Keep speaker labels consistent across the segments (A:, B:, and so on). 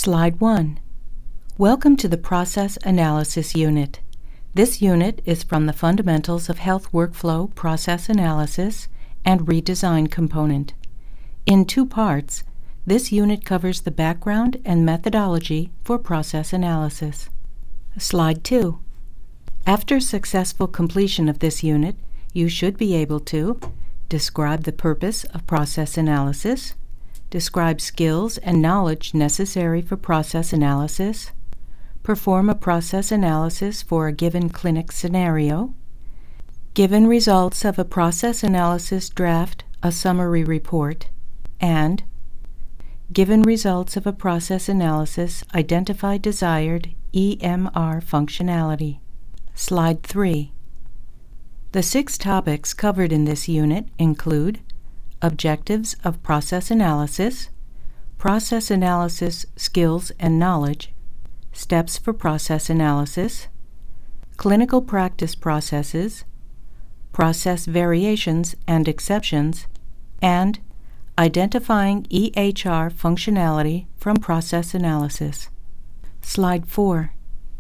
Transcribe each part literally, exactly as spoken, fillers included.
A: Slide one. Welcome to the Process Analysis Unit. This unit is from the Fundamentals of Health Workflow Process Analysis and Redesign component. In two parts, this unit covers the background and methodology for process analysis. Slide two. After successful completion of this unit, you should be able to describe the purpose of process analysis, describe skills and knowledge necessary for process analysis, perform a process analysis for a given clinic scenario, given results of a process analysis draft a summary report, and given results of a process analysis identify desired E M R functionality. Slide three. The six topics covered in this unit include objectives of process analysis, process analysis skills and knowledge, steps for process analysis, clinical practice processes, process variations and exceptions, and identifying E H R functionality from process analysis. Slide four.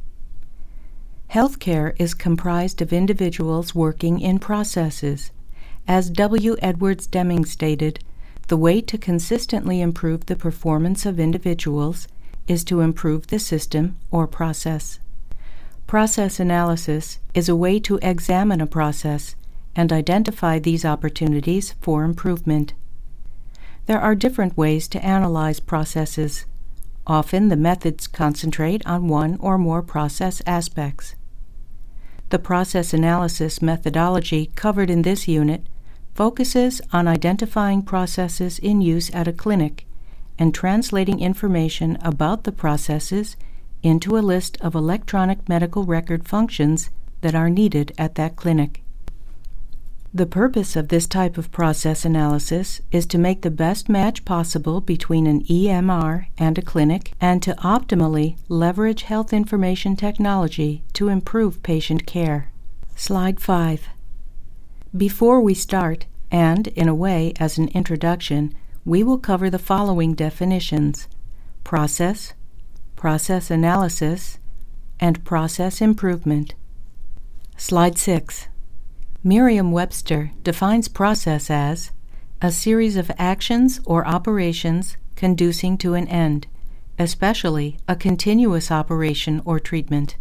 A: Healthcare is comprised of individuals working in processes. As W. Edwards Deming stated, the way to consistently improve the performance of individuals is to improve the system or process. Process analysis is a way to examine a process and identify these opportunities for improvement. There are different ways to analyze processes. Often the methods concentrate on one or more process aspects. The process analysis methodology covered in this unit focuses on identifying processes in use at a clinic and translating information about the processes into a list of electronic medical record functions that are needed at that clinic. The purpose of this type of process analysis is to make the best match possible between an E M R and a clinic and to optimally leverage health information technology to improve patient care. Slide five. Before we start, and in a way as an introduction, we will cover the following definitions: process, process analysis, and process improvement. Slide six. Merriam-Webster defines process as a series of actions or operations conducing to an end, especially a continuous operation or treatment.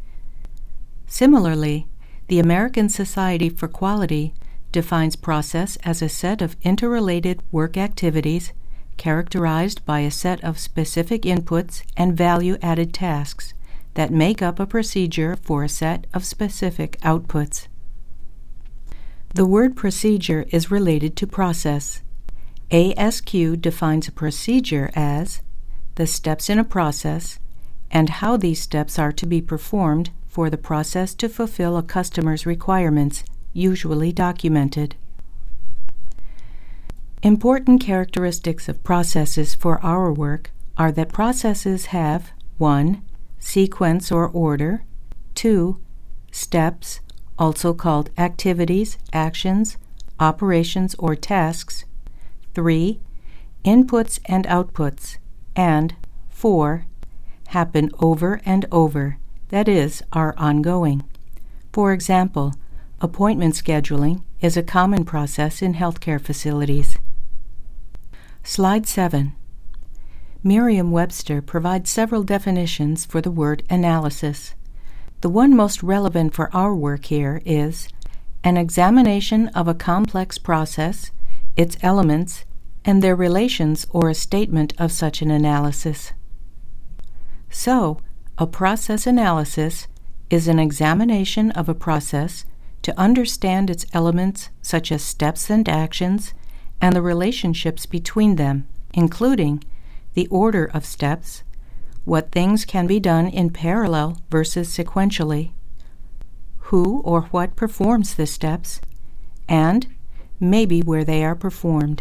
A: Similarly, the American Society for Quality defines process as a set of interrelated work activities characterized by a set of specific inputs and value-added tasks that make up a procedure for a set of specific outputs. The word procedure is related to process. A S Q defines a procedure as the steps in a process and how these steps are to be performed for the process to fulfill a customer's requirements, usually documented. Important characteristics of processes for our work are that processes have one. Sequence or order, two. Steps, also called activities, actions, operations, or tasks, three. Inputs and outputs, and four. Happen over and over, that is, are ongoing. For example, appointment scheduling is a common process in healthcare facilities. Slide seven. Merriam-Webster provides several definitions for the word analysis. The one most relevant for our work here is an examination of a complex process, its elements, and their relations or a statement of such an analysis. So, a process analysis is an examination of a process to understand its elements such as steps and actions and the relationships between them, including the order of steps, what things can be done in parallel versus sequentially, who or what performs the steps, and maybe where they are performed.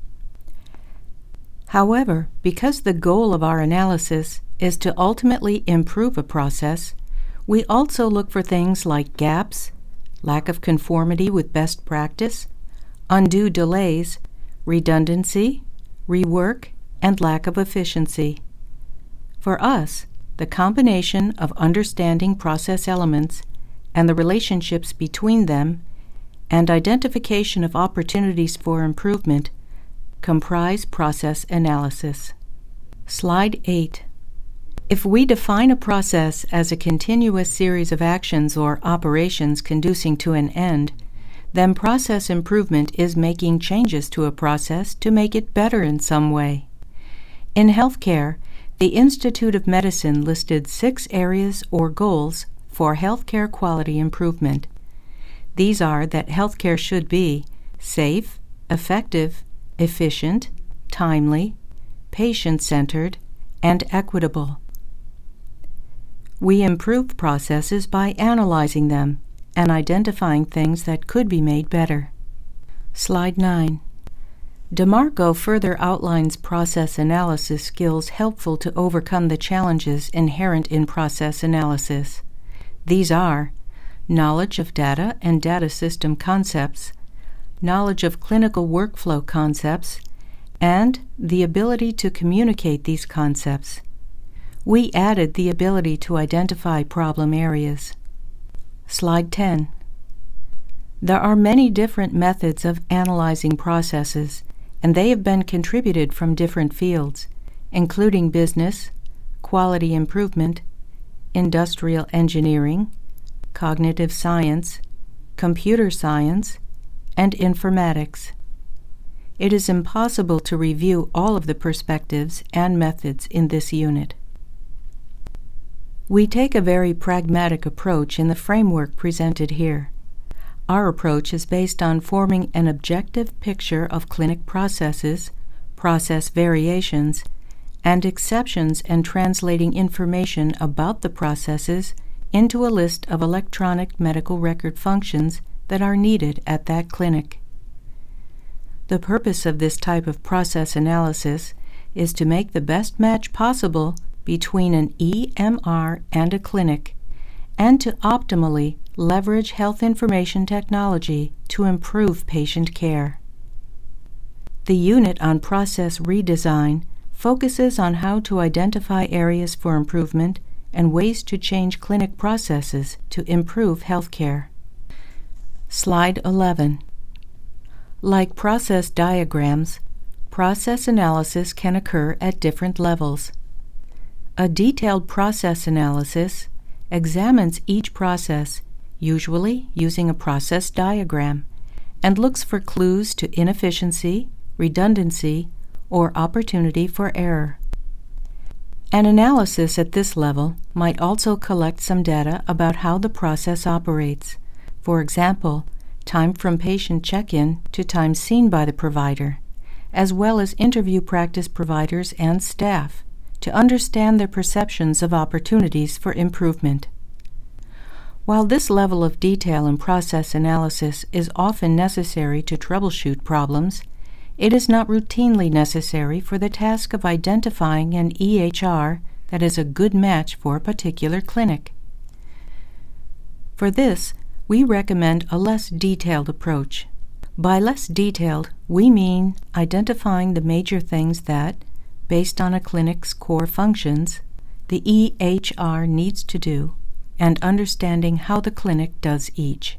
A: However, because the goal of our analysis is to ultimately improve a process, we also look for things like gaps, lack of conformity with best practice, undue delays, redundancy, rework, and lack of efficiency. For us, the combination of understanding process elements and the relationships between them and identification of opportunities for improvement comprise process analysis. Slide eight. If we define a process as a continuous series of actions or operations conducing to an end, then process improvement is making changes to a process to make it better in some way. In healthcare, the Institute of Medicine listed six areas or goals for healthcare quality improvement. These are that healthcare should be safe, effective, efficient, timely, patient-centered, and equitable. We improve processes by analyzing them and identifying things that could be made better. Slide nine. DeMarco further outlines process analysis skills helpful to overcome the challenges inherent in process analysis. These are knowledge of data and data system concepts, knowledge of clinical workflow concepts, and the ability to communicate these concepts. We added the ability to identify problem areas. Slide ten. There are many different methods of analyzing processes, and they have been contributed from different fields, including business, quality improvement, industrial engineering, cognitive science, computer science, and informatics. It is impossible to review all of the perspectives and methods in this unit. We take a very pragmatic approach in the framework presented here. Our approach is based on forming an objective picture of clinic processes, process variations, and exceptions and translating information about the processes into a list of electronic medical record functions that are needed at that clinic. The purpose of this type of process analysis is to make the best match possible between an E M R and a clinic, and to optimally leverage health information technology to improve patient care. The unit on process redesign focuses on how to identify areas for improvement and ways to change clinic processes to improve healthcare. Slide eleven. Like process diagrams, process analysis can occur at different levels. A detailed process analysis examines each process, usually using a process diagram, and looks for clues to inefficiency, redundancy, or opportunity for error. An analysis at this level might also collect some data about how the process operates. For example, time from patient check-in to time seen by the provider, as well as interview practice providers and staff to understand their perceptions of opportunities for improvement. While this level of detail in process analysis is often necessary to troubleshoot problems, it is not routinely necessary for the task of identifying an E H R that is a good match for a particular clinic. For this, we recommend a less detailed approach. By less detailed, we mean identifying the major things that, based on a clinic's core functions, the E H R needs to do, and understanding how the clinic does each.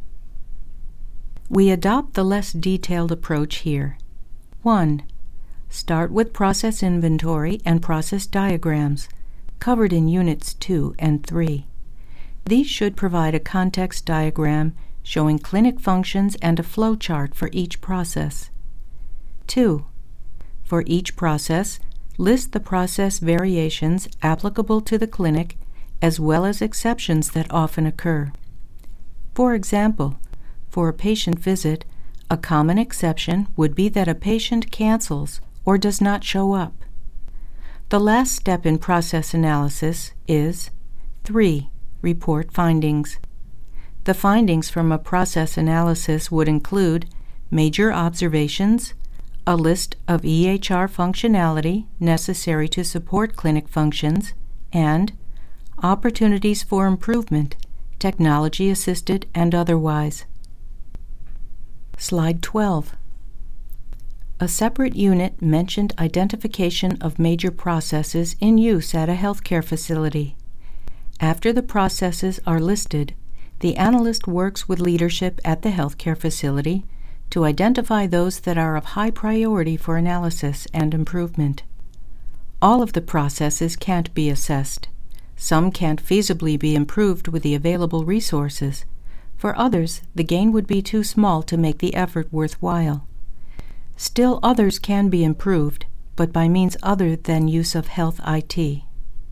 A: We adopt the less detailed approach here. one. Start with process inventory and process diagrams, covered in Units two and three. These should provide a context diagram showing clinic functions and a flow chart for each process. two. For each process, list the process variations applicable to the clinic as well as exceptions that often occur. For example, for a patient visit, a common exception would be that a patient cancels or does not show up. The last step in process analysis is three. Report findings. The findings from a process analysis would include major observations, a list of E H R functionality necessary to support clinic functions, and opportunities for improvement, technology-assisted and otherwise. Slide twelve. A separate unit mentioned identification of major processes in use at a healthcare facility. After the processes are listed, the analyst works with leadership at the healthcare facility to identify those that are of high priority for analysis and improvement. All of the processes can't be assessed. Some can't feasibly be improved with the available resources. For others, the gain would be too small to make the effort worthwhile. Still, others can be improved, but by means other than use of health I T.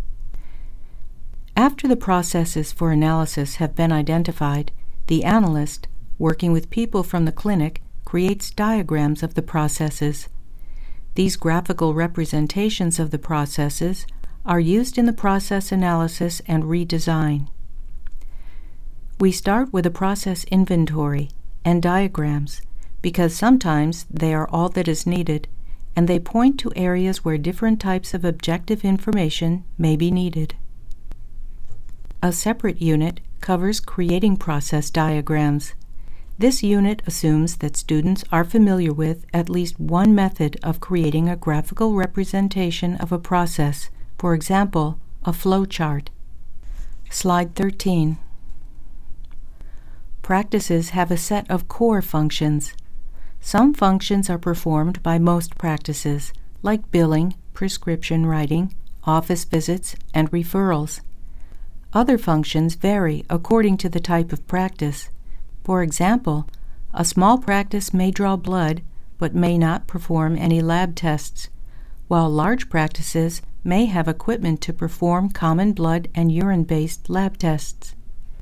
A: After the processes for analysis have been identified, the analyst, working with people from the clinic, creates diagrams of the processes. These graphical representations of the processes are used in the process analysis and redesign. We start with a process inventory and diagrams because sometimes they are all that is needed, and they point to areas where different types of objective information may be needed. A separate unit covers creating process diagrams. This unit assumes that students are familiar with at least one method of creating a graphical representation of a process, for example, a flow chart. Slide thirteen. Practices have a set of core functions. Some functions are performed by most practices, like billing, prescription writing, office visits, and referrals. Other functions vary according to the type of practice. For example, a small practice may draw blood but may not perform any lab tests, while large practices may have equipment to perform common blood and urine-based lab tests.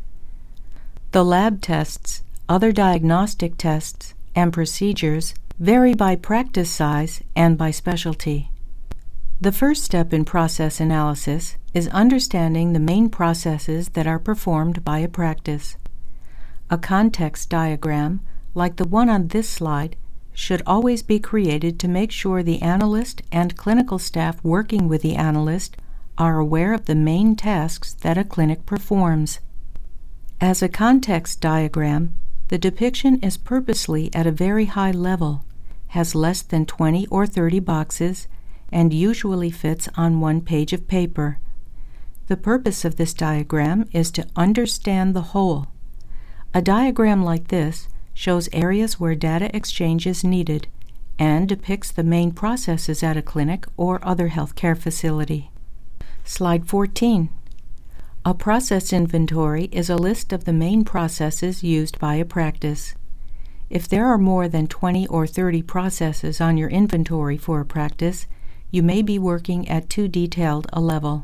A: The lab tests, other diagnostic tests, and procedures vary by practice size and by specialty. The first step in process analysis is understanding the main processes that are performed by a practice. A context diagram, like the one on this slide, should always be created to make sure the analyst and clinical staff working with the analyst are aware of the main tasks that a clinic performs. As a context diagram, the depiction is purposely at a very high level, has less than twenty or thirty boxes, and usually fits on one page of paper. The purpose of this diagram is to understand the whole. A diagram like this shows areas where data exchange is needed and depicts the main processes at a clinic or other healthcare facility. Slide fourteen. A process inventory is a list of the main processes used by a practice. If there are more than twenty or thirty processes on your inventory for a practice, you may be working at too detailed a level.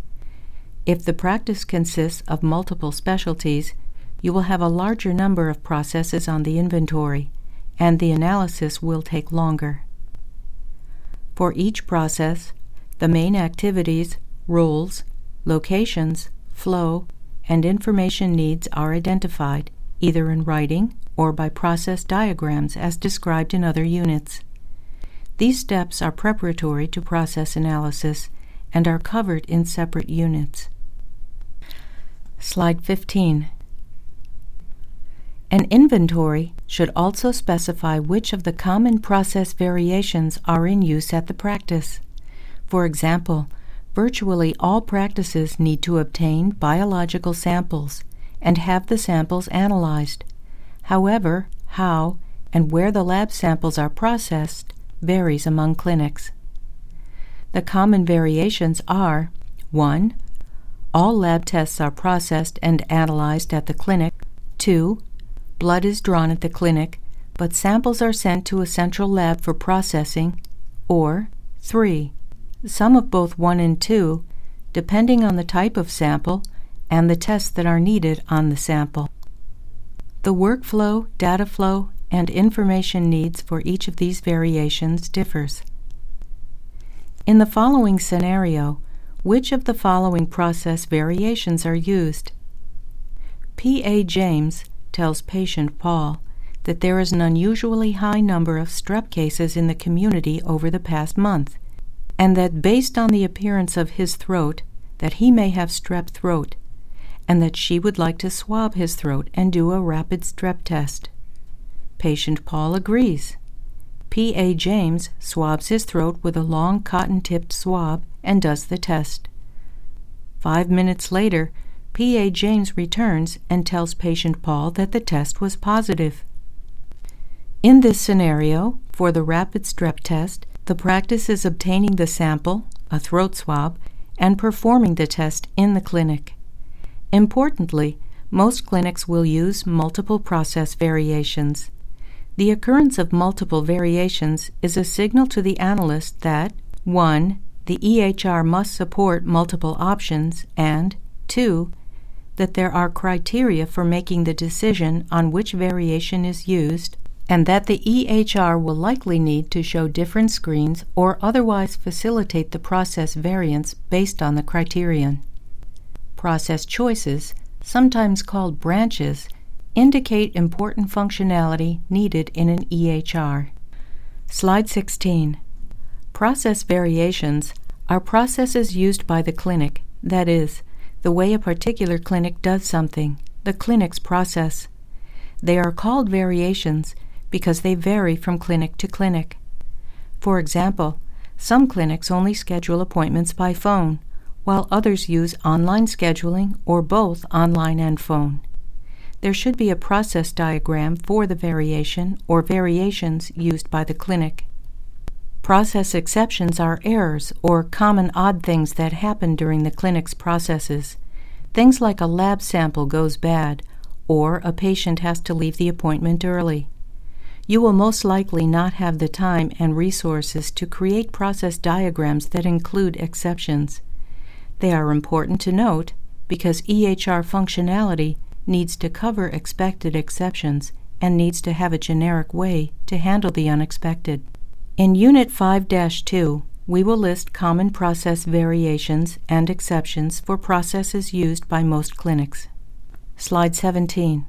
A: If the practice consists of multiple specialties, you will have a larger number of processes on the inventory, and the analysis will take longer. For each process, the main activities, roles, locations, flow, and information needs are identified, either in writing or by process diagrams as described in other units. These steps are preparatory to process analysis and are covered in separate units. Slide fifteen. An inventory should also specify which of the common process variations are in use at the practice. For example, virtually all practices need to obtain biological samples and have the samples analyzed. However, how and where the lab samples are processed varies among clinics. The common variations are: one. All lab tests are processed and analyzed at the clinic. two. Blood is drawn at the clinic, but samples are sent to a central lab for processing. Or three. Some of both one and two, depending on the type of sample and the tests that are needed on the sample. The workflow, data flow, and information needs for each of these variations differs. In the following scenario, which of the following process variations are used? P A James tells patient Paul that there is an unusually high number of strep cases in the community over the past month, and that based on the appearance of his throat, that he may have strep throat, and that she would like to swab his throat and do a rapid strep test. Patient Paul agrees. P A James swabs his throat with a long cotton-tipped swab and does the test. Five minutes later, P A James returns and tells patient Paul that the test was positive. In this scenario, for the rapid strep test, the practice is obtaining the sample, a throat swab, and performing the test in the clinic. Importantly, most clinics will use multiple process variations. The occurrence of multiple variations is a signal to the analyst that, one, the E H R must support multiple options, and, two, that there are criteria for making the decision on which variation is used, and that the E H R will likely need to show different screens or otherwise facilitate the process variance based on the criterion. Process choices, sometimes called branches, indicate important functionality needed in an E H R. Slide sixteen. Process variations are processes used by the clinic, that is, the way a particular clinic does something, the clinic's process. They are called variations because they vary from clinic to clinic. For example, some clinics only schedule appointments by phone, while others use online scheduling or both online and phone. There should be a process diagram for the variation or variations used by the clinic. Process exceptions are errors or common odd things that happen during the clinic's processes. Things like a lab sample goes bad, or a patient has to leave the appointment early. You will most likely not have the time and resources to create process diagrams that include exceptions. They are important to note because E H R functionality needs to cover expected exceptions and needs to have a generic way to handle the unexpected. In Unit five dash two, we will list common process variations and exceptions for processes used by most clinics. Slide seventeen.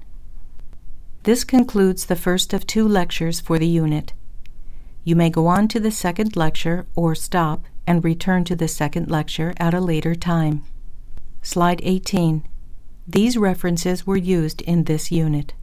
A: This concludes the first of two lectures for the unit. You may go on to the second lecture or stop and return to the second lecture at a later time. Slide eighteen. These references were used in this unit.